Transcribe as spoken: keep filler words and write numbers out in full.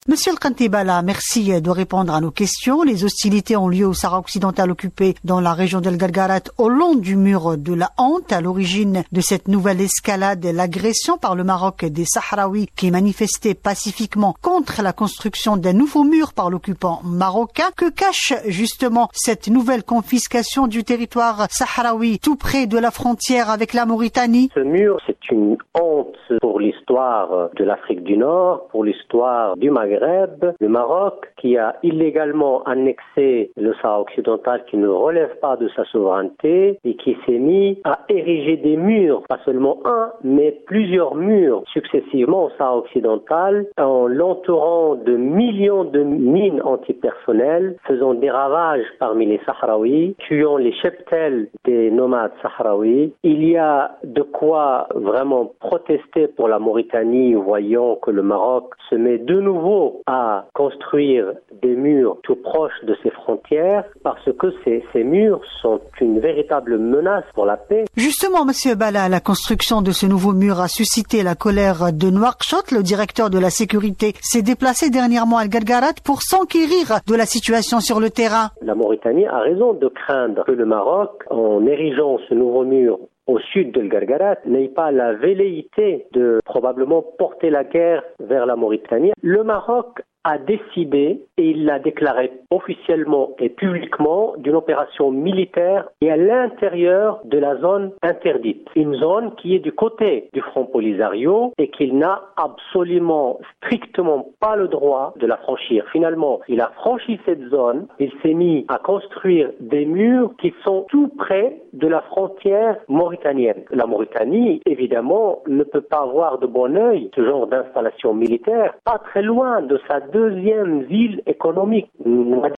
Monsieur El Kantibala, merci de répondre à nos questions. Les hostilités ont lieu au Sahara occidental occupé dans la région d'El Gargarat au long du mur de la honte. À l'origine de cette nouvelle escalade, l'agression par le Maroc des Sahraouis qui manifestaient pacifiquement contre la construction d'un nouveau mur par l'occupant marocain. Que cache justement cette nouvelle confiscation du territoire sahraoui tout près de la frontière avec la Mauritanie? Ce mur, c'est une honte pour l'histoire de l'Afrique du Nord, pour l'histoire du Maghreb. Le Maroc, qui a illégalement annexé le Sahara occidental, qui ne relève pas de sa souveraineté et qui s'est mis à ériger des murs, pas seulement un, mais plusieurs murs successivement au Sahara occidental, en l'entourant de millions de mines antipersonnelles, faisant des ravages parmi les Sahraouis, tuant les cheptels des nomades sahraouis. Il y a de quoi vraiment protester pour la Mauritanie, voyant que le Maroc se met de nouveau à construire des murs tout proches de ses frontières, parce que ces, ces murs sont une véritable menace pour la paix. Justement, Monsieur Bala, la construction de ce nouveau mur a suscité la colère de Nouakchott. Le directeur de la sécurité s'est déplacé dernièrement à El Gargarat pour s'enquérir de la situation sur le terrain. La Mauritanie a raison de craindre que le Maroc, en érigeant ce nouveau mur au sud de El Gargarat, n'ait pas la velléité de probablement porter la guerre vers la Mauritanie. Le Maroc a décidé, et il l'a déclaré officiellement et publiquement, d'une opération militaire et à l'intérieur de la zone interdite. Une zone qui est du côté du Front Polisario et qu'il n'a absolument, strictement pas le droit de la franchir. Finalement, il a franchi cette zone, il s'est mis à construire des murs qui sont tout près de la frontière mauritanienne. La Mauritanie, évidemment, ne peut pas voir de bon œil ce genre d'installation militaire, pas très loin de sa deuxième ville économique.